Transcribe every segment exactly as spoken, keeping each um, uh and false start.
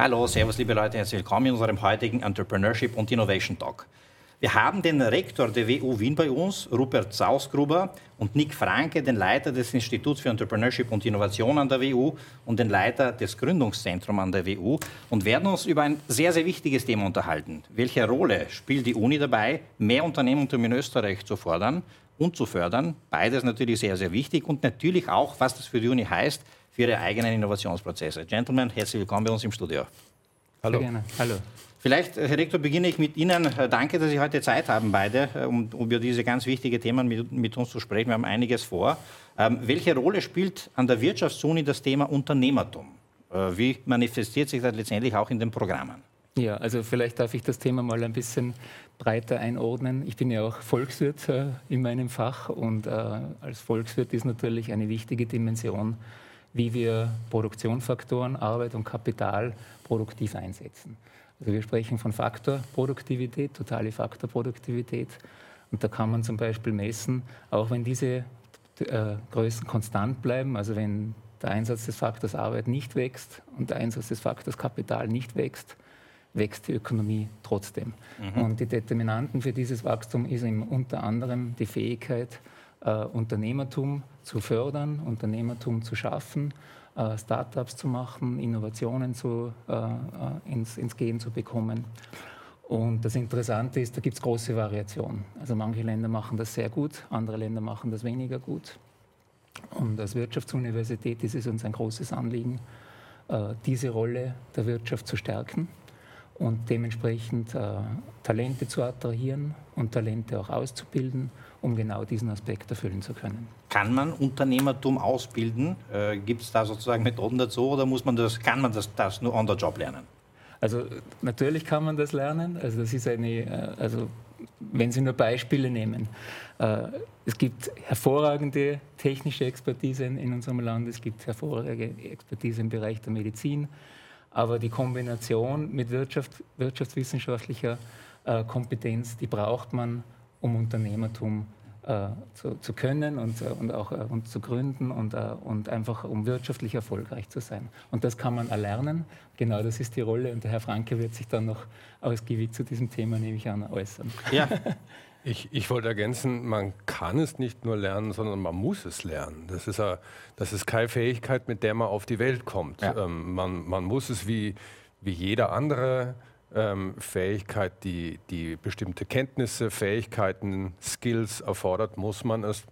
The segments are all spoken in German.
Hallo, servus liebe Leute, herzlich willkommen in unserem heutigen Entrepreneurship und Innovation Talk. Wir haben den Rektor der W U Wien bei uns, Rupert Sausgruber, und Nick Franke, den Leiter des Instituts für Entrepreneurship und Innovation an der W U und den Leiter des Gründungszentrums an der W U, und werden uns über ein sehr, sehr wichtiges Thema unterhalten. Welche Rolle spielt die Uni dabei, mehr Unternehmertum in Österreich zu fordern und zu fördern? Beides natürlich sehr, sehr wichtig, und natürlich auch, was das für die Uni heißt, für ihre eigenen Innovationsprozesse. Gentlemen, herzlich willkommen bei uns im Studio. Hallo. Sehr gerne. Hallo. Vielleicht, Herr Rektor, beginne ich mit Ihnen. Danke, dass Sie heute Zeit haben, beide, um über diese ganz wichtigen Themen mit, mit uns zu sprechen. Wir haben einiges vor. Ähm, welche Rolle spielt an der Wirtschaftsuni das Thema Unternehmertum? Äh, wie manifestiert sich das letztendlich auch in den Programmen? Ja, also vielleicht darf ich das Thema mal ein bisschen breiter einordnen. Ich bin ja auch Volkswirt äh, in meinem Fach, und äh, als Volkswirt ist natürlich eine wichtige Dimension, wie wir Produktionsfaktoren, Arbeit und Kapital produktiv einsetzen. Also wir sprechen von Faktorproduktivität, totale Faktorproduktivität. Und da kann man zum Beispiel messen, auch wenn diese äh, Größen konstant bleiben, also wenn der Einsatz des Faktors Arbeit nicht wächst und der Einsatz des Faktors Kapital nicht wächst, wächst die Ökonomie trotzdem. Mhm. Und die Determinanten für dieses Wachstum ist eben unter anderem die Fähigkeit, Uh, Unternehmertum zu fördern, Unternehmertum zu schaffen, uh, Start-ups zu machen, Innovationen zu, uh, uh, ins, ins Gehen zu bekommen. Und das Interessante ist, da gibt es große Variationen. Also manche Länder machen das sehr gut, andere Länder machen das weniger gut. Und als Wirtschaftsuniversität ist es uns ein großes Anliegen, uh, diese Rolle der Wirtschaft zu stärken und dementsprechend uh, Talente zu attrahieren und Talente auch auszubilden, um genau diesen Aspekt erfüllen zu können. Kann man Unternehmertum ausbilden? Äh, Gibt es da sozusagen Methoden dazu, oder muss man das, kann man das, das nur on the job lernen? Also natürlich kann man das lernen. Also das ist eine, also wenn Sie nur Beispiele nehmen. Äh, es gibt hervorragende technische Expertise in, in unserem Land, es gibt hervorragende Expertise im Bereich der Medizin, aber die Kombination mit Wirtschaft, wirtschaftswissenschaftlicher äh, Kompetenz, die braucht man, um Unternehmertum äh, zu, zu können und, äh, und auch äh, und zu gründen und, äh, und einfach um wirtschaftlich erfolgreich zu sein. Und das kann man erlernen. Genau, das ist die Rolle. Und der Herr Franke wird sich dann noch ausgiebig zu diesem Thema, nehme ich an, äußern. Ja. Ich, ich wollte ergänzen, man kann es nicht nur lernen, sondern man muss es lernen. Das ist, a, das ist keine Fähigkeit, mit der man auf die Welt kommt. Ja. Ähm, man, man muss es wie, wie jeder andere Ähm, Fähigkeit, die, die bestimmte Kenntnisse, Fähigkeiten, Skills erfordert, muss man es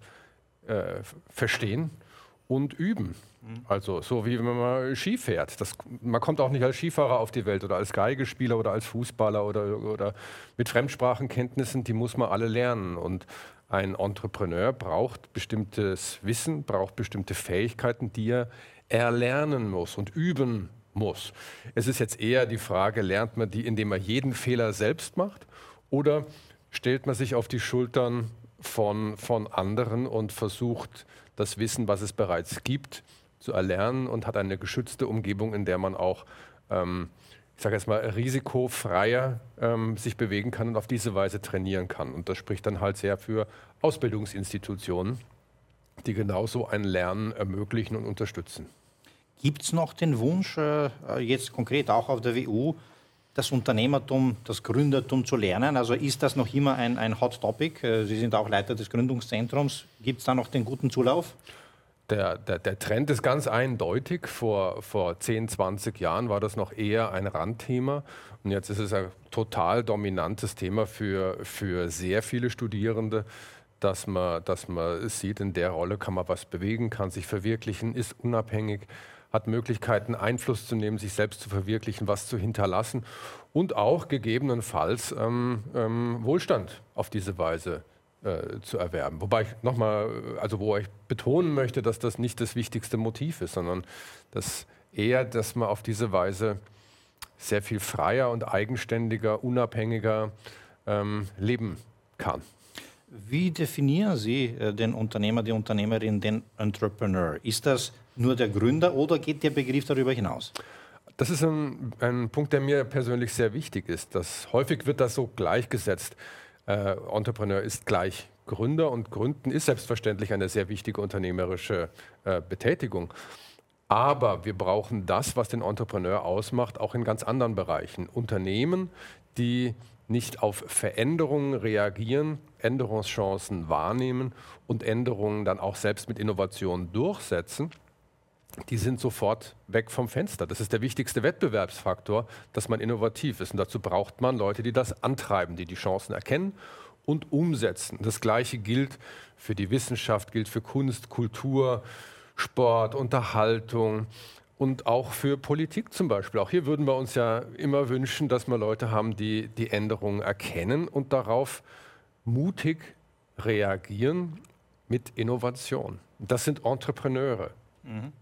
äh, verstehen und üben. Mhm. Also so wie wenn man mal Ski fährt. Das, man kommt auch nicht als Skifahrer auf die Welt oder als Geigespieler oder als Fußballer oder, oder mit Fremdsprachenkenntnissen, die muss man alle lernen. Und ein Entrepreneur braucht bestimmtes Wissen, braucht bestimmte Fähigkeiten, die er erlernen muss und üben muss. Es ist jetzt eher die Frage, lernt man die, indem man jeden Fehler selbst macht, oder stellt man sich auf die Schultern von, von anderen und versucht, das Wissen, was es bereits gibt, zu erlernen und hat eine geschützte Umgebung, in der man auch, ähm, ich sage jetzt mal, risikofreier ähm, sich bewegen kann und auf diese Weise trainieren kann. Und das spricht dann halt sehr für Ausbildungsinstitutionen, die genauso ein Lernen ermöglichen und unterstützen. Gibt es noch den Wunsch, äh, jetzt konkret auch auf der W U, das Unternehmertum, das Gründertum zu lernen? Also ist das noch immer ein, ein Hot Topic? Äh, Sie sind auch Leiter des Gründungszentrums. Gibt es da noch den guten Zulauf? Der, der, der Trend ist ganz eindeutig. Vor, vor zehn, zwanzig Jahren war das noch eher ein Randthema. Und jetzt ist es ein total dominantes Thema für, für sehr viele Studierende, dass man, dass man sieht, in der Rolle kann man was bewegen, kann sich verwirklichen, ist unabhängig, hat Möglichkeiten, Einfluss zu nehmen, sich selbst zu verwirklichen, was zu hinterlassen und auch gegebenenfalls ähm, ähm, Wohlstand auf diese Weise äh, zu erwerben. Wobei ich nochmal, also wo ich betonen möchte, dass das nicht das wichtigste Motiv ist, sondern dass eher, dass man auf diese Weise sehr viel freier und eigenständiger, unabhängiger ähm, leben kann. Wie definieren Sie äh, den Unternehmer, die Unternehmerin, den Entrepreneur? Ist das nur der Gründer oder geht der Begriff darüber hinaus? Das ist ein, ein Punkt, der mir persönlich sehr wichtig ist. Dass häufig wird das so gleichgesetzt. Äh, Entrepreneur ist gleich Gründer, und Gründen ist selbstverständlich eine sehr wichtige unternehmerische äh, Betätigung. Aber wir brauchen das, was den Entrepreneur ausmacht, auch in ganz anderen Bereichen. Unternehmen, die nicht auf Veränderungen reagieren, Änderungschancen wahrnehmen und Änderungen dann auch selbst mit Innovationen durchsetzen, die sind sofort weg vom Fenster. Das ist der wichtigste Wettbewerbsfaktor, dass man innovativ ist. Und dazu braucht man Leute, die das antreiben, die die Chancen erkennen und umsetzen. Das Gleiche gilt für die Wissenschaft, gilt für Kunst, Kultur, Sport, Unterhaltung und auch für Politik zum Beispiel. Auch hier würden wir uns ja immer wünschen, dass wir Leute haben, die die Änderungen erkennen und darauf mutig reagieren mit Innovation. Das sind Entrepreneure. Mhm.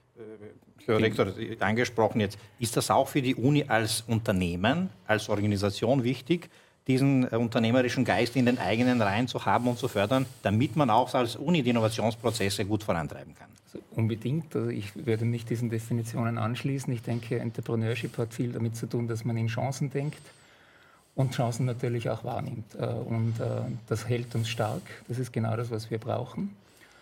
Herr Rektor, angesprochen jetzt, ist das auch für die Uni als Unternehmen, als Organisation wichtig, diesen unternehmerischen Geist in den eigenen Reihen zu haben und zu fördern, damit man auch als Uni die Innovationsprozesse gut vorantreiben kann? Also unbedingt. Also ich würde mich diesen Definitionen anschließen. Ich denke, Entrepreneurship hat viel damit zu tun, dass man in Chancen denkt und Chancen natürlich auch wahrnimmt. Und das hält uns stark. Das ist genau das, was wir brauchen.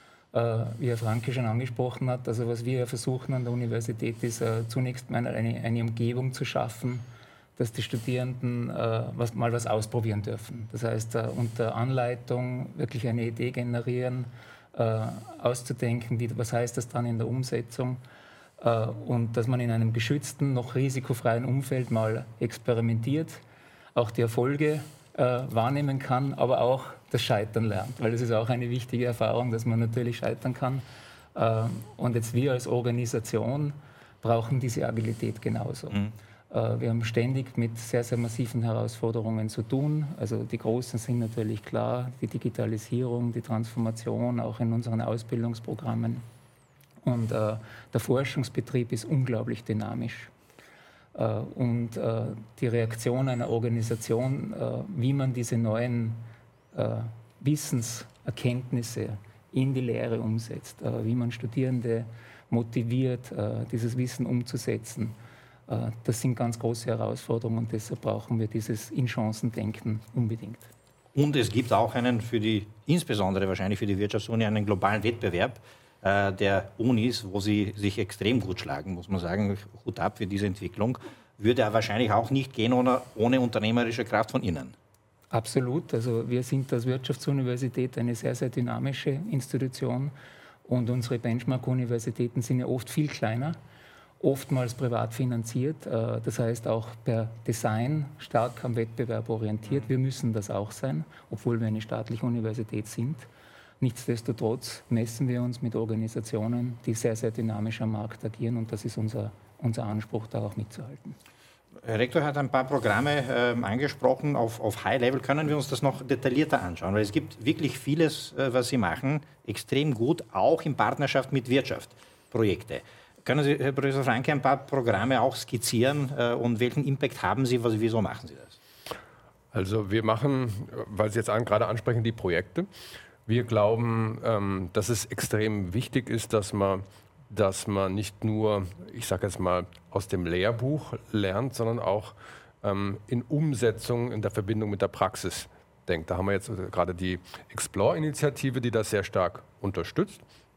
Wie Herr Franke schon angesprochen hat, also was wir versuchen an der Universität ist, zunächst mal eine, eine Umgebung zu schaffen, dass die Studierenden äh, was, mal was ausprobieren dürfen. Das heißt, äh, unter Anleitung wirklich eine Idee generieren, äh, auszudenken, wie, was heißt das dann in der Umsetzung äh, und dass man in einem geschützten, noch risikofreien Umfeld mal experimentiert, auch die Erfolge äh, wahrnehmen kann, aber auch das Scheitern lernt, weil das ist auch eine wichtige Erfahrung, dass man natürlich scheitern kann. Äh, und jetzt wir als Organisation brauchen diese Agilität genauso. Mhm. Wir haben ständig mit sehr, sehr massiven Herausforderungen zu tun. Also die großen sind natürlich klar, die Digitalisierung, die Transformation, auch in unseren Ausbildungsprogrammen. Und äh, der Forschungsbetrieb ist unglaublich dynamisch. Äh, und äh, die Reaktion einer Organisation, äh, wie man diese neuen äh, Wissenserkenntnisse in die Lehre umsetzt, äh, wie man Studierende motiviert, äh, dieses Wissen umzusetzen, das sind ganz große Herausforderungen und deshalb brauchen wir dieses In-Chancen-Denken unbedingt. Und es gibt auch einen für die, insbesondere wahrscheinlich für die Wirtschaftsuni, einen globalen Wettbewerb äh, der Unis, wo sie sich extrem gut schlagen, muss man sagen. Hut ab für diese Entwicklung. Würde er wahrscheinlich auch nicht gehen ohne, ohne unternehmerische Kraft von innen. Absolut. Also wir sind als Wirtschaftsuniversität eine sehr, sehr dynamische Institution und unsere Benchmark-Universitäten sind ja oft viel kleiner, oftmals privat finanziert, das heißt auch per Design stark am Wettbewerb orientiert. Wir müssen das auch sein, obwohl wir eine staatliche Universität sind. Nichtsdestotrotz messen wir uns mit Organisationen, die sehr, sehr dynamisch am Markt agieren und das ist unser, unser Anspruch, da auch mitzuhalten. Herr Rektor hat ein paar Programme äh, angesprochen auf, auf High Level. Können wir uns das noch detaillierter anschauen? Weil es gibt wirklich vieles, äh, was Sie machen, extrem gut, auch in Partnerschaft mit Wirtschaft, Projekte. Können Sie, Herr Professor Franke, ein paar Programme auch skizzieren äh, und welchen Impact haben Sie, was, wieso machen Sie das? Also wir machen, weil Sie jetzt an, gerade ansprechen, die Projekte. Wir glauben, ähm, dass es extrem wichtig ist, dass man, dass man nicht nur, ich sage jetzt mal, aus dem Lehrbuch lernt, sondern auch ähm, in Umsetzung, in der Verbindung mit der Praxis denkt. Da haben wir jetzt gerade die Explore-Initiative, die das sehr stark unterstützt.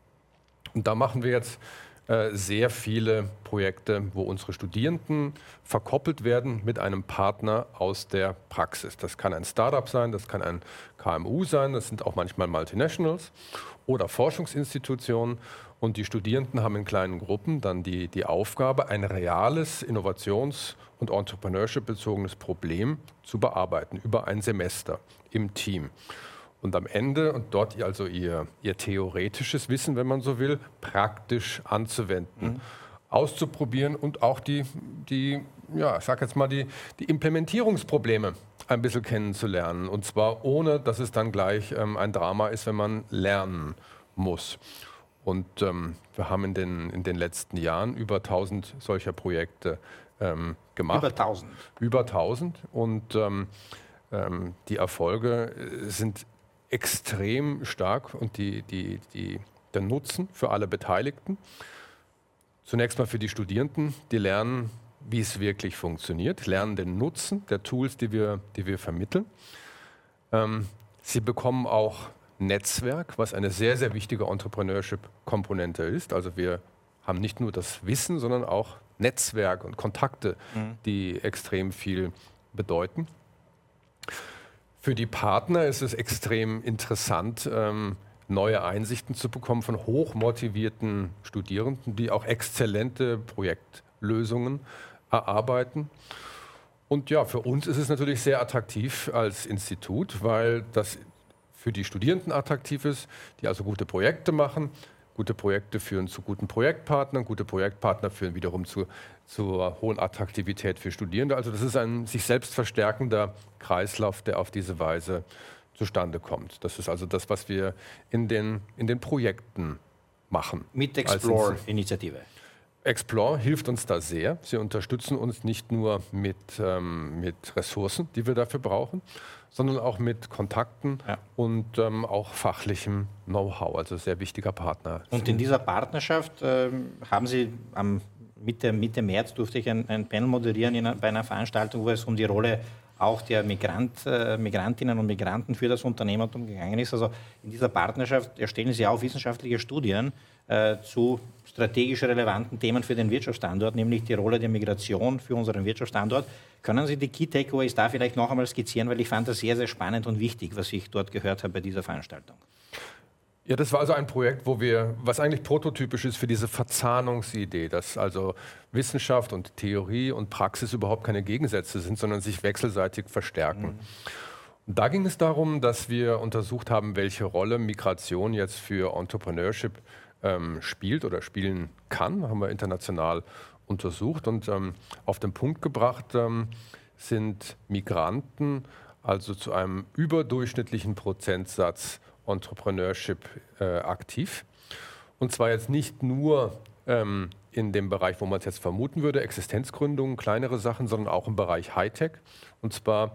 Und da machen wir jetzt sehr viele Projekte, wo unsere Studierenden verkoppelt werden mit einem Partner aus der Praxis. Das kann ein Startup sein, das kann ein K M U sein, das sind auch manchmal Multinationals oder Forschungsinstitutionen. Und die Studierenden haben in kleinen Gruppen dann die, die Aufgabe, ein reales Innovations- und Entrepreneurship-bezogenes Problem zu bearbeiten über ein Semester im Team. Und am Ende, und dort also ihr, ihr theoretisches Wissen, wenn man so will, praktisch anzuwenden, mhm. auszuprobieren und auch die, die ja, ich sag jetzt mal, die, die Implementierungsprobleme ein bisschen kennenzulernen. Und zwar ohne, dass es dann gleich ähm, ein Drama ist, wenn man lernen muss. Und ähm, wir haben in den, in den letzten Jahren über tausend solcher Projekte ähm, gemacht. Über tausend? Über tausend. Und ähm, ähm, die Erfolge sind extrem stark und die, die, die, der Nutzen für alle Beteiligten. Zunächst mal für die Studierenden, die lernen, wie es wirklich funktioniert, lernen den Nutzen der Tools, die wir, die wir vermitteln. Ähm, sie bekommen auch Netzwerk, was eine sehr, sehr wichtige Entrepreneurship-Komponente ist. Also wir haben nicht nur das Wissen, sondern auch Netzwerk und Kontakte, mhm. die extrem viel bedeuten. Für die Partner ist es extrem interessant, ähm, neue Einsichten zu bekommen von hochmotivierten Studierenden, die auch exzellente Projektlösungen erarbeiten. Und ja, für uns ist es natürlich sehr attraktiv als Institut, weil das für die Studierenden attraktiv ist, die also gute Projekte machen. Gute Projekte führen zu guten Projektpartnern, gute Projektpartner führen wiederum zu, zur hohen Attraktivität für Studierende. Also das ist ein sich selbst verstärkender Kreislauf, der auf diese Weise zustande kommt. Das ist also das, was wir in den, in den Projekten machen. Mit Explore-Initiative. Explore hilft uns da sehr. Sie unterstützen uns nicht nur mit, ähm, mit Ressourcen, die wir dafür brauchen, sondern auch mit Kontakten ja. und ähm, auch fachlichem Know-how, also sehr wichtiger Partner. Und in dieser Partnerschaft ähm, haben Sie am Mitte, Mitte März durfte ich ein, ein Panel moderieren in, bei einer Veranstaltung, wo es um die Rolle auch der Migrant, äh, Migrantinnen und Migranten für das Unternehmertum gegangen ist. Also in dieser Partnerschaft erstellen Sie auch wissenschaftliche Studien äh, zu strategisch relevanten Themen für den Wirtschaftsstandort, nämlich die Rolle der Migration für unseren Wirtschaftsstandort. Können Sie die Key Takeaways da vielleicht noch einmal skizzieren, weil ich fand das sehr, sehr spannend und wichtig, was ich dort gehört habe bei dieser Veranstaltung. Ja, das war also ein Projekt, wo wir, was eigentlich prototypisch ist für diese Verzahnungsidee, dass also Wissenschaft und Theorie und Praxis überhaupt keine Gegensätze sind, sondern sich wechselseitig verstärken. Mhm. Und da ging es darum, dass wir untersucht haben, welche Rolle Migration jetzt für Entrepreneurship ähm, spielt oder spielen kann. Haben wir international untersucht und ähm, auf den Punkt gebracht ähm, sind Migranten also zu einem überdurchschnittlichen Prozentsatz Entrepreneurship äh, aktiv. Und zwar jetzt nicht nur ähm, in dem Bereich, wo man es jetzt vermuten würde, Existenzgründungen, kleinere Sachen, sondern auch im Bereich Hightech. Und zwar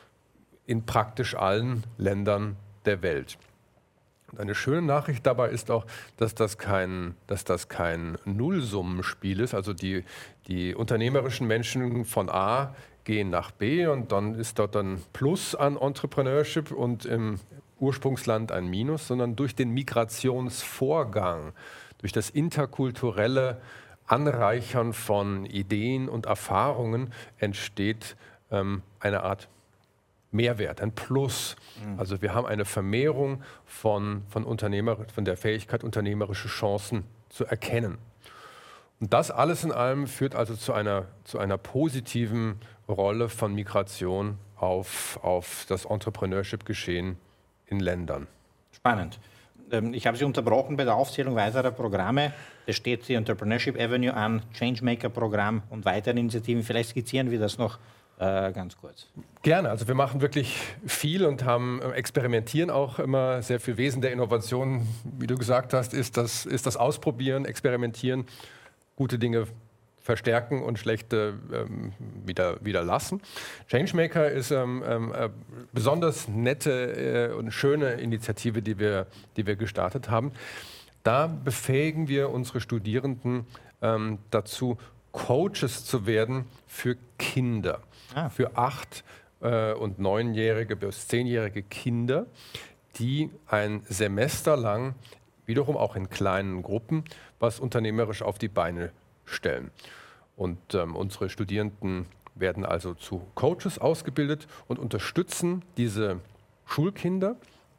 in praktisch allen Ländern der Welt. Und eine schöne Nachricht dabei ist auch, dass das kein, dass das kein Nullsummenspiel ist. Also die, die unternehmerischen Menschen von A gehen nach B und dann ist dort ein Plus an Entrepreneurship und im Ursprungsland ein Minus, sondern durch den Migrationsvorgang, durch das interkulturelle Anreichern von Ideen und Erfahrungen entsteht ähm, eine Art Mehrwert, ein Plus. Mhm. Also wir haben eine Vermehrung von, von, Unternehmer, von der Fähigkeit, unternehmerische Chancen zu erkennen. Und das alles in allem führt also zu einer, zu einer positiven Rolle von Migration auf, auf das Entrepreneurship-Geschehen in Ländern. Spannend. Ich habe Sie unterbrochen bei der Aufzählung weiterer Programme. Es steht die Entrepreneurship Avenue an, Changemaker-Programm und weitere Initiativen. Vielleicht skizzieren wir das noch äh, ganz kurz. Gerne. Also wir machen wirklich viel und haben äh, experimentieren auch immer sehr viel. Wesen der Innovation, wie du gesagt hast, ist das, ist das Ausprobieren, Experimentieren, gute Dinge verstärken und schlechte ähm, wieder, wieder lassen. Changemaker ist ähm, ähm, äh, besonders nette äh, und schöne Initiative, die wir, die wir gestartet haben. Da befähigen wir unsere Studierenden ähm, dazu, Coaches zu werden für Kinder, ah. für acht- äh, und neunjährige bis zehnjährige Kinder, die ein Semester lang, wiederum auch in kleinen Gruppen, was unternehmerisch auf die Beine stellen. Und ähm, unsere Studierenden werden also zu Coaches ausgebildet und unterstützen diese Schulkinder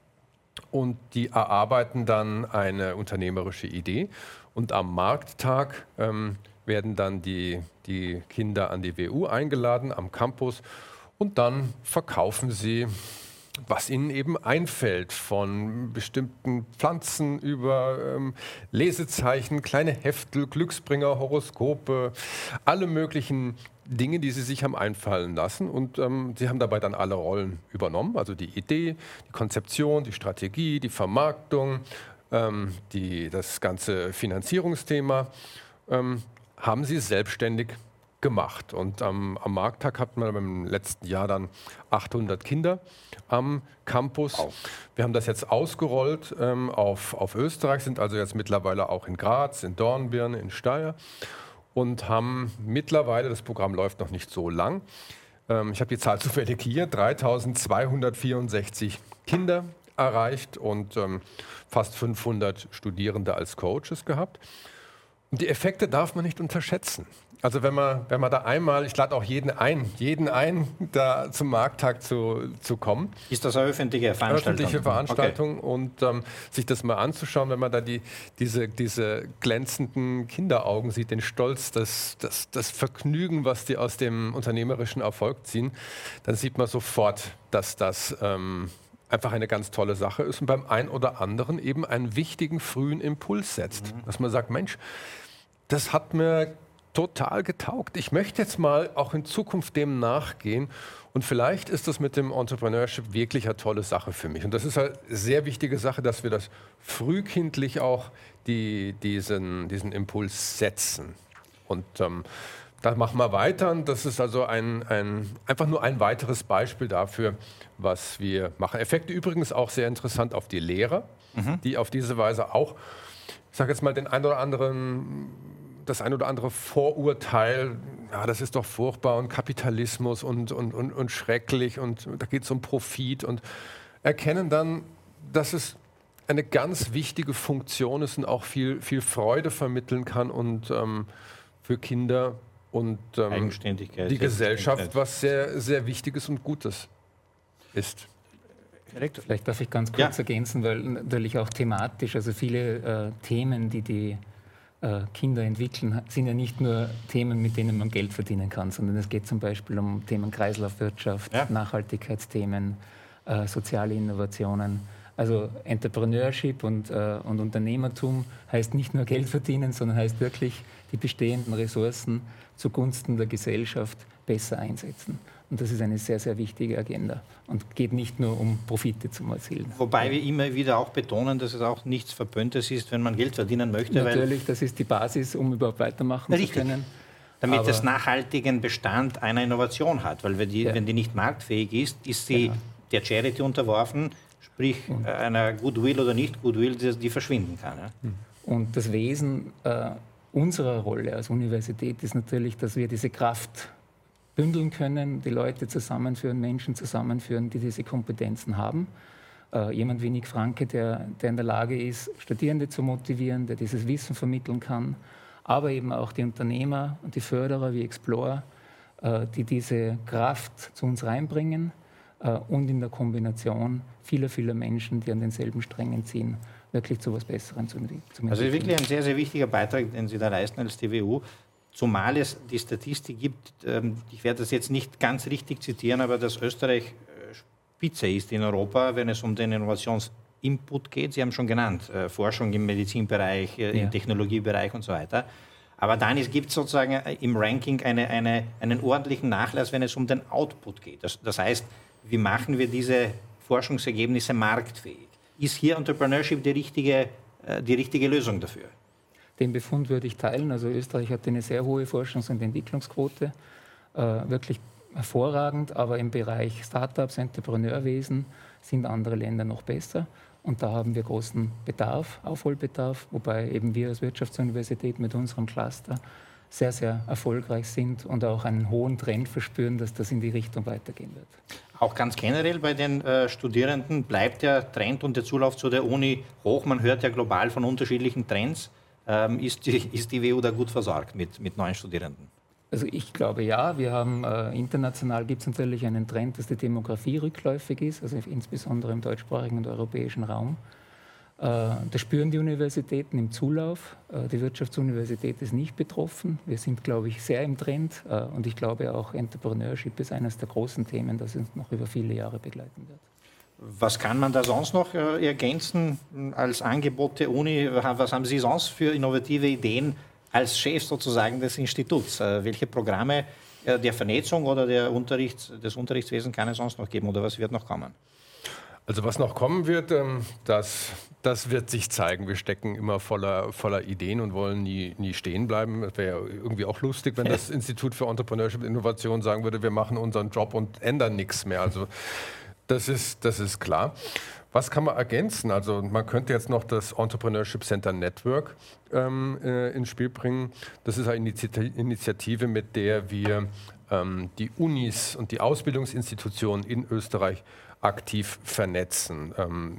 und die erarbeiten dann eine unternehmerische Idee. Und am Markttag ähm, werden dann die, die Kinder an die W U eingeladen am Campus und dann verkaufen sie, was ihnen eben einfällt, von bestimmten Pflanzen über ähm, Lesezeichen, kleine Heftel, Glücksbringer, Horoskope, alle möglichen Dinge, die sie sich haben einfallen lassen. Und ähm, sie haben dabei dann alle Rollen übernommen, also die Idee, die Konzeption, die Strategie, die Vermarktung, ähm, die, das ganze Finanzierungsthema, ähm, haben sie selbstständig gemacht. Und ähm, am Markttag hatten wir im letzten Jahr dann achthundert Kinder am Campus. Wow. Wir haben das jetzt ausgerollt ähm, auf, auf Österreich, sind also jetzt mittlerweile auch in Graz, in Dornbirn, in Steyr und haben mittlerweile, das Programm läuft noch nicht so lang, ähm, ich habe die Zahl zufällig hier, dreitausendzweihundertvierundsechzig Kinder erreicht und ähm, fast fünfhundert Studierende als Coaches gehabt. Die Effekte darf man nicht unterschätzen. Also wenn man, wenn man da einmal, ich lade auch jeden ein, jeden ein, da zum Markttag zu, zu kommen. Ist das eine öffentliche Veranstaltung? Öffentliche Veranstaltung okay. Und ähm, sich das mal anzuschauen, wenn man da die, diese, diese glänzenden Kinderaugen sieht, den Stolz, das, das, das Vergnügen, was die aus dem unternehmerischen Erfolg ziehen, dann sieht man sofort, dass das ähm, einfach eine ganz tolle Sache ist und beim einen oder anderen eben einen wichtigen frühen Impuls setzt. Mhm. Dass man sagt, Mensch, das hat mir total getaugt. Ich möchte jetzt mal auch in Zukunft dem nachgehen und vielleicht ist das mit dem Entrepreneurship wirklich eine tolle Sache für mich. Und das ist eine sehr wichtige Sache, dass wir das frühkindlich auch die, diesen, diesen Impuls setzen. Und ähm, da machen wir weiter. Und das ist also ein, ein, einfach nur ein weiteres Beispiel dafür, was wir machen. Effekte übrigens auch sehr interessant auf die Lehrer, mhm. die auf diese Weise auch, ich sage jetzt mal, den ein oder anderen das ein oder andere Vorurteil, ja, das ist doch furchtbar und Kapitalismus und, und, und, und schrecklich und da geht es um Profit und erkennen dann, dass es eine ganz wichtige Funktion ist und auch viel, viel Freude vermitteln kann und ähm, für Kinder und ähm, Eigenständigkeit, die Gesellschaft was sehr, sehr Wichtiges und Gutes ist. Vielleicht darf ich ganz kurz ja. ergänzen, weil natürlich auch thematisch, also viele äh, Themen, die die Kinder entwickeln, sind ja nicht nur Themen, mit denen man Geld verdienen kann, sondern es geht zum Beispiel um Themen Kreislaufwirtschaft, ja. Nachhaltigkeitsthemen, äh, soziale Innovationen. Also Entrepreneurship und, äh, und Unternehmertum heißt nicht nur Geld verdienen, sondern heißt wirklich die bestehenden Ressourcen zugunsten der Gesellschaft besser einsetzen. Und das ist eine sehr, sehr wichtige Agenda und geht nicht nur um Profite zu erzielen. Wobei wir immer wieder auch betonen, dass es auch nichts Verböhntes ist, wenn man Geld verdienen möchte. Natürlich, weil das ist die Basis, um überhaupt weitermachen richtig. zu können. Damit es nachhaltigen Bestand einer Innovation hat. Weil wenn die, ja. wenn die nicht marktfähig ist, ist sie genau. der Charity unterworfen, sprich und einer Goodwill oder nicht Goodwill, die, die verschwinden kann. Ja? Und das Wesen äh, unserer Rolle als Universität ist natürlich, dass wir diese Kraft bündeln können, die Leute zusammenführen, Menschen zusammenführen, die diese Kompetenzen haben. Äh, jemand wie Nick Franke, der, der in der Lage ist, Studierende zu motivieren, der dieses Wissen vermitteln kann, aber eben auch die Unternehmer und die Förderer wie Explore, äh, die diese Kraft zu uns reinbringen äh, und in der Kombination vieler, vieler Menschen, die an denselben Strängen ziehen, wirklich zu etwas Besserem zu entwickeln. Also wirklich ein sehr, sehr wichtiger Beitrag, den Sie da leisten als T W U. Zumal es die Statistik gibt, ich werde das jetzt nicht ganz richtig zitieren, aber dass Österreich Spitze ist in Europa, wenn es um den Innovationsinput geht. Sie haben schon genannt, Forschung im Medizinbereich, im ja. Technologiebereich und so weiter. Aber dann gibt es sozusagen im Ranking eine, eine, einen ordentlichen Nachlass, wenn es um den Output geht. Das, das heißt, wie machen wir diese Forschungsergebnisse marktfähig? Ist hier Entrepreneurship die richtige, die richtige Lösung dafür? Den Befund würde ich teilen. Also Österreich hat eine sehr hohe Forschungs- und Entwicklungsquote, äh, wirklich hervorragend. Aber im Bereich Startups, Entrepreneurwesen sind andere Länder noch besser. Und da haben wir großen Bedarf, Aufholbedarf, wobei eben wir als Wirtschaftsuniversität mit unserem Cluster sehr, sehr erfolgreich sind und auch einen hohen Trend verspüren, dass das in die Richtung weitergehen wird. Auch ganz generell bei den äh, Studierenden bleibt der Trend und der Zulauf zu der Uni hoch. Man hört ja global von unterschiedlichen Trends. Ähm, ist, die, ist die W U da gut versorgt mit, mit neuen Studierenden? Also ich glaube ja. Wir haben äh, international gibt es natürlich einen Trend, dass die Demografie rückläufig ist, also insbesondere im deutschsprachigen und europäischen Raum. Äh, das spüren die Universitäten im Zulauf. Äh, die Wirtschaftsuniversität ist nicht betroffen. Wir sind, glaube ich, sehr im Trend. Äh, und ich glaube auch, Entrepreneurship ist eines der großen Themen, das uns noch über viele Jahre begleiten wird. Was kann man da sonst noch äh, ergänzen als Angebot der Uni? Was haben Sie sonst für innovative Ideen als Chef sozusagen des Instituts? Äh, welche Programme äh, der Vernetzung oder der Unterrichts, des Unterrichtswesens kann es sonst noch geben oder was wird noch kommen? Also was noch kommen wird, ähm, das, das wird sich zeigen. Wir stecken immer voller, voller Ideen und wollen nie, nie stehen bleiben. Es wäre ja irgendwie auch lustig, wenn das Institut für Entrepreneurship und Innovation sagen würde, wir machen unseren Job und ändern nichts mehr. Also Das ist, das ist klar. Was kann man ergänzen? Also man könnte jetzt noch das Entrepreneurship Center Network ähm, äh, ins Spiel bringen. Das ist eine Initiative, mit der wir ähm, die Unis und die Ausbildungsinstitutionen in Österreich aktiv vernetzen. Ähm,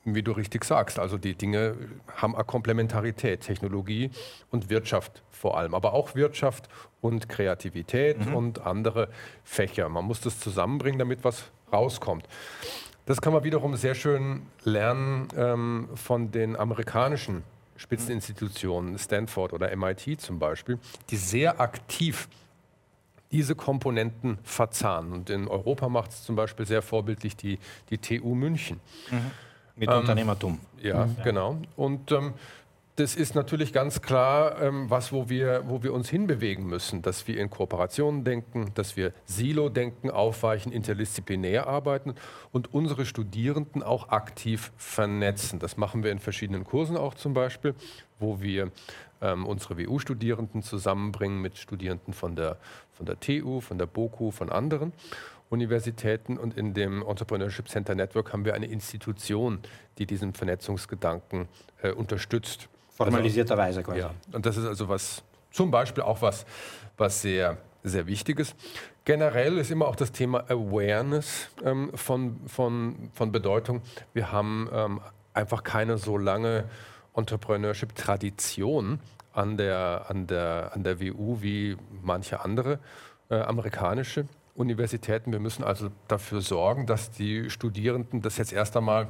wie du richtig sagst, also die Dinge haben eine Komplementarität, Technologie und Wirtschaft vor allem, aber auch Wirtschaft und Kreativität mhm. und andere Fächer. Man muss das zusammenbringen, damit was rauskommt. Das kann man wiederum sehr schön lernen ähm, von den amerikanischen Spitzeninstitutionen, Stanford oder M I T zum Beispiel, die sehr aktiv diese Komponenten verzahnen. Und in Europa macht es zum Beispiel sehr vorbildlich die, die T U München. Mhm. Mit ähm, Unternehmertum. Ja, mhm. genau. Und ähm, das ist natürlich ganz klar ähm, was, wo wir, wo wir uns hinbewegen müssen, dass wir in Kooperationen denken, dass wir Silo-Denken aufweichen, interdisziplinär arbeiten und unsere Studierenden auch aktiv vernetzen. Das machen wir in verschiedenen Kursen auch zum Beispiel, wo wir ähm, unsere W U-Studierenden zusammenbringen mit Studierenden von der, von der T U, von der BOKU, von anderen Universitäten, und in dem Entrepreneurship Center Network haben wir eine Institution, die diesen Vernetzungsgedanken äh, unterstützt. Formalisierterweise quasi. Ja, und das ist also was, zum Beispiel auch was, was sehr, sehr Wichtiges. Generell ist immer auch das Thema Awareness ähm, von, von, von Bedeutung. Wir haben ähm, einfach keine so lange Entrepreneurship-Tradition an der, an, der, an der W U wie manche andere äh, amerikanische Universitäten. Wir müssen also dafür sorgen, dass die Studierenden das jetzt erst einmal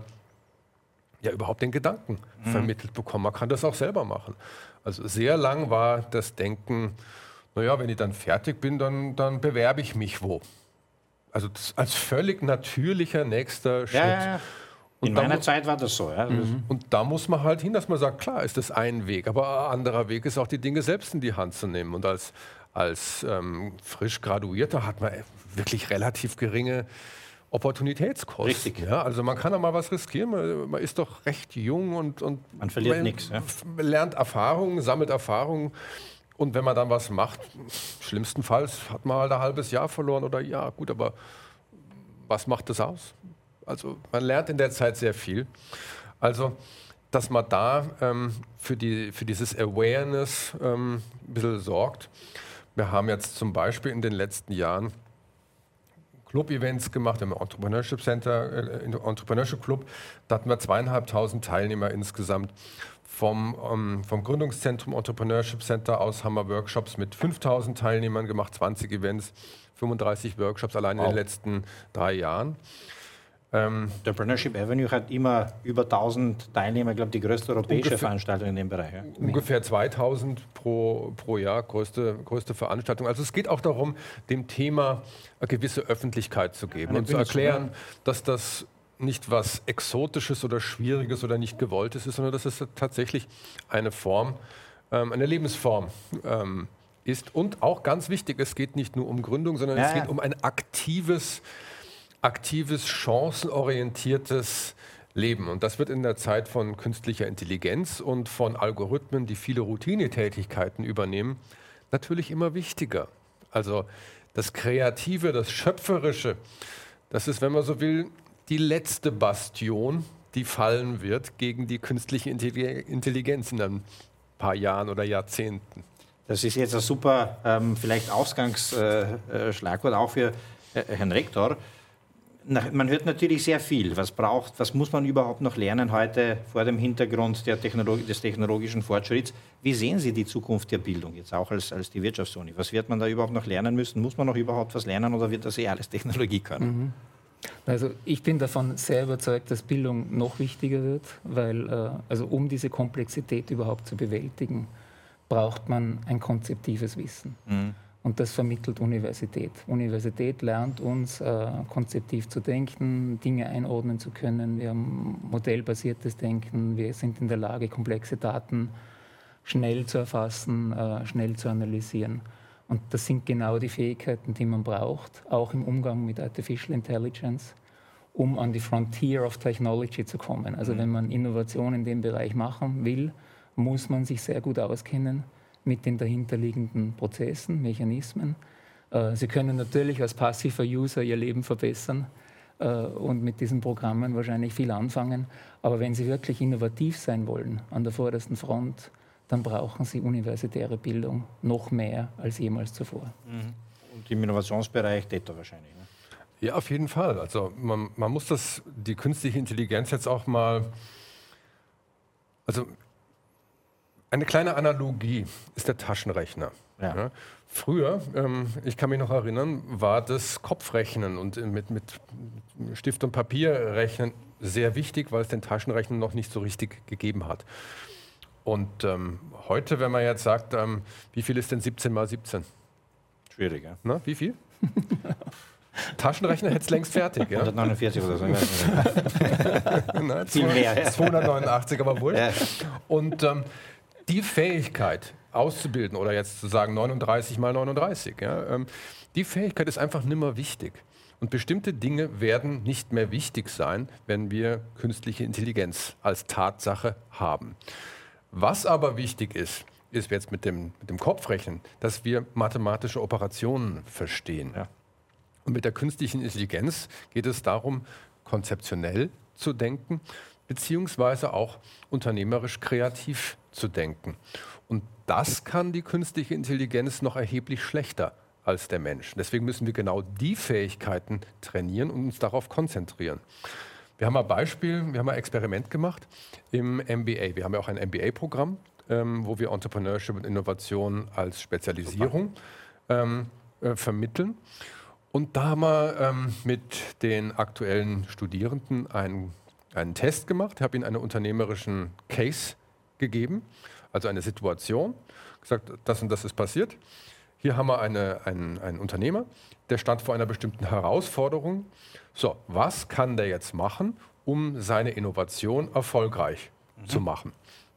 ja überhaupt den Gedanken mhm. vermittelt bekommen. Man kann das auch selber machen. Also sehr lang war das Denken, naja, wenn ich dann fertig bin, dann, dann bewerbe ich mich wo. Also das als völlig natürlicher nächster Schritt. Ja, ja, ja. In meiner Zeit war das so. Ja. Mhm. Und da muss man halt hin, dass man sagt, klar ist das ein Weg, aber ein anderer Weg ist auch, die Dinge selbst in die Hand zu nehmen. Und als Als ähm, frisch Graduierter hat man wirklich relativ geringe Opportunitätskosten. Richtig. Ja, also man kann auch mal was riskieren. Man, man ist doch recht jung und, und man verliert nichts. Ja. Lernt Erfahrungen, sammelt Erfahrungen. Und wenn man dann was macht, schlimmstenfalls hat man halt ein halbes Jahr verloren oder ja, gut, aber was macht das aus? Also man lernt in der Zeit sehr viel. Also dass man da ähm, für, die, für dieses Awareness ähm, ein bisschen sorgt. Wir haben jetzt zum Beispiel in den letzten Jahren Club-Events gemacht im Entrepreneurship Center, äh, im Entrepreneurship Club. Da hatten wir zweieinhalbtausend Teilnehmer insgesamt. Vom, ähm, vom Gründungszentrum Entrepreneurship Center aus haben wir Workshops mit fünftausend Teilnehmern gemacht, zwanzig Events, fünfunddreißig Workshops allein wow. in den letzten drei Jahren. Ähm, Entrepreneurship Avenue hat immer über tausend Teilnehmer, ich glaube, die größte europäische ungefähr, Veranstaltung in dem Bereich. Ja. Ungefähr zweitausend pro, pro Jahr, größte, größte Veranstaltung. Also es geht auch darum, dem Thema eine gewisse Öffentlichkeit zu geben ja, und zu erklären, dass das nicht was Exotisches oder Schwieriges oder nicht Gewolltes ist, sondern dass es tatsächlich eine Form, ähm, eine Lebensform ähm, ist. Und auch ganz wichtig, es geht nicht nur um Gründung, sondern ja, es geht ja. um ein aktives aktives, chancenorientiertes Leben. Und das wird in der Zeit von künstlicher Intelligenz und von Algorithmen, die viele Routinetätigkeiten übernehmen, natürlich immer wichtiger. Also das Kreative, das Schöpferische, das ist, wenn man so will, die letzte Bastion, die fallen wird gegen die künstliche Intelligenz in ein paar Jahren oder Jahrzehnten. Das ist jetzt ein super ähm, vielleicht Ausgangsschlagwort äh, auch für äh, Herrn Rektor. Man hört natürlich sehr viel. Was braucht, was muss man überhaupt noch lernen heute vor dem Hintergrund der Technologie, des technologischen Fortschritts? Wie sehen Sie die Zukunft der Bildung, jetzt auch als, als die Wirtschaftsuni? Was wird man da überhaupt noch lernen müssen? Muss man noch überhaupt was lernen oder wird das eh alles Technologie können? Mhm. Also ich bin davon sehr überzeugt, dass Bildung noch wichtiger wird, weil äh, also um diese Komplexität überhaupt zu bewältigen, braucht man ein konzeptives Wissen. Mhm. Und das vermittelt Universität. Universität lernt uns, äh, konzeptiv zu denken, Dinge einordnen zu können. Wir haben modellbasiertes Denken. Wir sind in der Lage, komplexe Daten schnell zu erfassen, äh, schnell zu analysieren. Und das sind genau die Fähigkeiten, die man braucht, auch im Umgang mit Artificial Intelligence, um an die Frontier of Technology zu kommen. Also mhm. wenn man Innovation in dem Bereich machen will, muss man sich sehr gut auskennen mit den dahinterliegenden Prozessen, Mechanismen. Sie können natürlich als passiver User ihr Leben verbessern und mit diesen Programmen wahrscheinlich viel anfangen. Aber wenn Sie wirklich innovativ sein wollen an der vordersten Front, dann brauchen Sie universitäre Bildung noch mehr als jemals zuvor. Und im Innovationsbereich D E T A wahrscheinlich. Ne? Ja, auf jeden Fall. Also man, man muss das, die künstliche Intelligenz jetzt auch mal, also eine kleine Analogie ist der Taschenrechner. Ja. Ja, früher, ähm, ich kann mich noch erinnern, war das Kopfrechnen und mit, mit Stift und Papier rechnen sehr wichtig, weil es den Taschenrechner noch nicht so richtig gegeben hat. Und ähm, heute, wenn man jetzt sagt, ähm, wie viel ist denn siebzehn mal siebzehn? Schwierig, ja. Na, wie viel? Taschenrechner hätte es längst fertig. Ja? hundertneunundvierzig oder so. Ich weiß nicht. Na, Viel mehr, ja. zweihundertneunundachtzig, aber wurscht. Ja. Und ähm, die Fähigkeit auszubilden, oder jetzt zu sagen neununddreißig mal neununddreißig, ja, ähm, die Fähigkeit ist einfach nimmer wichtig. Und bestimmte Dinge werden nicht mehr wichtig sein, wenn wir künstliche Intelligenz als Tatsache haben. Was aber wichtig ist, ist jetzt mit dem, mit dem Kopfrechnen, dass wir mathematische Operationen verstehen. Ja. Und mit der künstlichen Intelligenz geht es darum, konzeptionell zu denken, beziehungsweise auch unternehmerisch kreativ zu denken. Und das kann die künstliche Intelligenz noch erheblich schlechter als der Mensch. Deswegen müssen wir genau die Fähigkeiten trainieren und uns darauf konzentrieren. Wir haben ein Beispiel, wir haben ein Experiment gemacht im M B A. Wir haben ja auch ein M B A-Programm, ähm, wo wir Entrepreneurship und Innovation als Spezialisierung ähm, äh, vermitteln. Und da haben wir ähm, mit den aktuellen Studierenden einen, einen Test gemacht. Ich habe ihnen einen unternehmerischen Case gegeben, also eine Situation, gesagt, das und das ist passiert. Hier haben wir eine, einen, einen Unternehmer, der stand vor einer bestimmten Herausforderung. So, was kann der jetzt machen, um seine Innovation erfolgreich mhm. zu machen?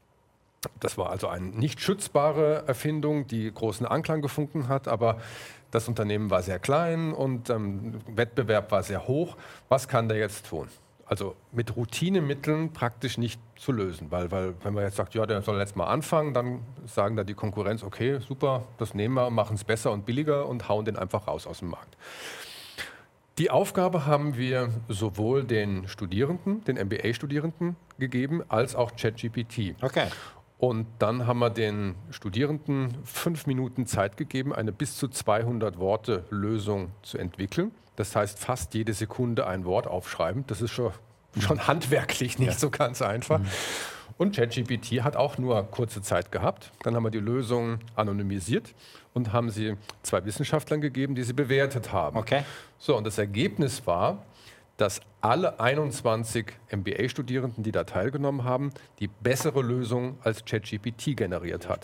Das war also eine nicht schützbare Erfindung, die großen Anklang gefunden hat, aber das Unternehmen war sehr klein und ähm, Wettbewerb war sehr hoch. Was kann der jetzt tun? Also mit Routinemitteln praktisch nicht zu lösen, weil, weil wenn man jetzt sagt, ja, der soll jetzt mal anfangen, dann sagen da die Konkurrenz, okay, super, das nehmen wir, machen es besser und billiger und hauen den einfach raus aus dem Markt. Die Aufgabe haben wir sowohl den Studierenden, den M B A-Studierenden gegeben, als auch ChatGPT. Okay. Und dann haben wir den Studierenden fünf Minuten Zeit gegeben, eine bis zu zweihundert Worte Lösung zu entwickeln. Das heißt, fast jede Sekunde ein Wort aufschreiben. Das ist schon, schon handwerklich nicht ja. so ganz einfach. Mhm. Und ChatGPT hat auch nur kurze Zeit gehabt. Dann haben wir die Lösung anonymisiert und haben sie zwei Wissenschaftlern gegeben, die sie bewertet haben. Okay. So, und das Ergebnis war, dass alle einundzwanzig M B A-Studierenden, die da teilgenommen haben, die bessere Lösung als ChatGPT generiert hat.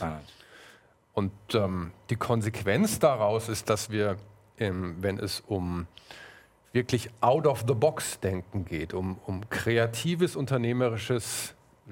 Und ähm, die Konsequenz daraus ist, dass wir, ähm, wenn es um wirklich out-of-the-box-Denken geht, um, um kreatives, unternehmerisches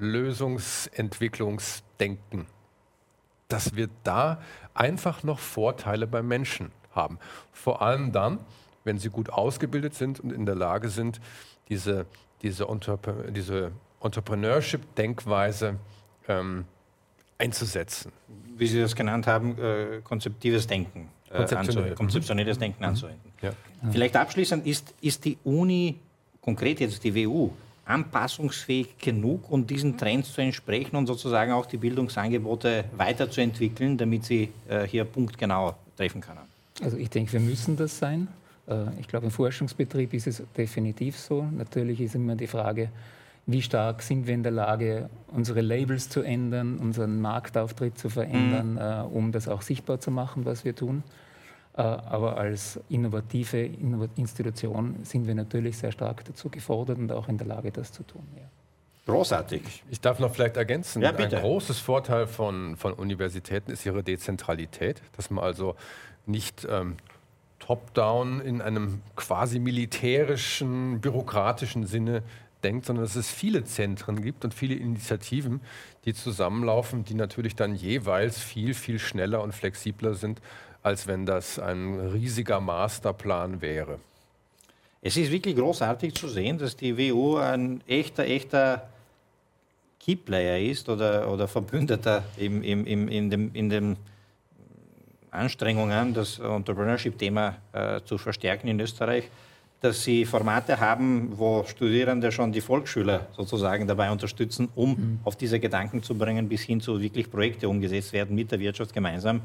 Lösungsentwicklungsdenken, dass wir da einfach noch Vorteile beim Menschen haben. Vor allem dann, wenn sie gut ausgebildet sind und in der Lage sind, diese, diese, Entrep- diese Entrepreneurship-Denkweise ähm, einzusetzen. Wie Sie das genannt haben, äh, konzeptives Denken, äh, Konzeptionell. konzeptionelles Denken mhm. anzuwenden. Ja. Vielleicht abschließend, ist, ist die Uni, konkret jetzt die W U, anpassungsfähig genug, um diesen Trends zu entsprechen und sozusagen auch die Bildungsangebote weiterzuentwickeln, damit sie äh, hier punktgenau treffen können? Also ich denke, wir müssen das sein. Ich glaube, im Forschungsbetrieb ist es definitiv so. Natürlich ist immer die Frage, wie stark sind wir in der Lage, unsere Labels zu ändern, unseren Marktauftritt zu verändern, mhm. um das auch sichtbar zu machen, was wir tun. Aber als innovative Institution sind wir natürlich sehr stark dazu gefordert und auch in der Lage, das zu tun. Ja. Großartig. Ich darf noch vielleicht ergänzen. Ja, ein großes Vorteil von, von Universitäten ist ihre Dezentralität, dass man also nicht ähm, top-down in einem quasi militärischen, bürokratischen Sinne denkt, sondern dass es viele Zentren gibt und viele Initiativen, die zusammenlaufen, die natürlich dann jeweils viel, viel schneller und flexibler sind, als wenn das ein riesiger Masterplan wäre. Es ist wirklich großartig zu sehen, dass die W U ein echter, echter Keyplayer ist oder, oder Verbündeter im, im, im, in dem, in dem Anstrengungen, das Entrepreneurship-Thema äh, zu verstärken in Österreich, dass sie Formate haben, wo Studierende schon die Volksschüler sozusagen dabei unterstützen, um mhm. auf diese Gedanken zu bringen, bis hin zu wirklich Projekte umgesetzt werden mit der Wirtschaft gemeinsam.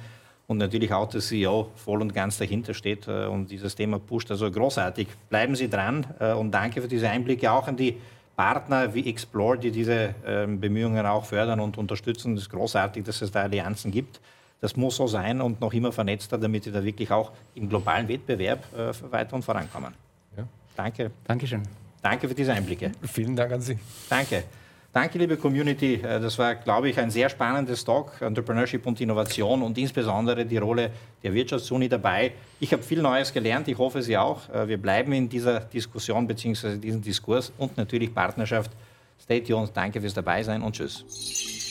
und natürlich auch der C E O voll und ganz dahinter steht und dieses Thema pusht. Also großartig. Bleiben Sie dran und danke für diese Einblicke auch an die Partner wie Explore, die diese Bemühungen auch fördern und unterstützen. Es ist großartig, dass es da Allianzen gibt. Das muss so sein und noch immer vernetzter, damit wir da wirklich auch im globalen Wettbewerb weiter und vorankommen. Ja. Danke. Dankeschön. Danke für diese Einblicke. Vielen Dank an Sie. Danke. Danke, liebe Community. Das war, glaube ich, ein sehr spannendes Talk, Entrepreneurship und Innovation und insbesondere die Rolle der Wirtschaftsuni dabei. Ich habe viel Neues gelernt, ich hoffe, Sie auch. Wir bleiben in dieser Diskussion bzw. diesem Diskurs und natürlich Partnerschaft. Stay tuned, danke fürs Dabeisein und tschüss.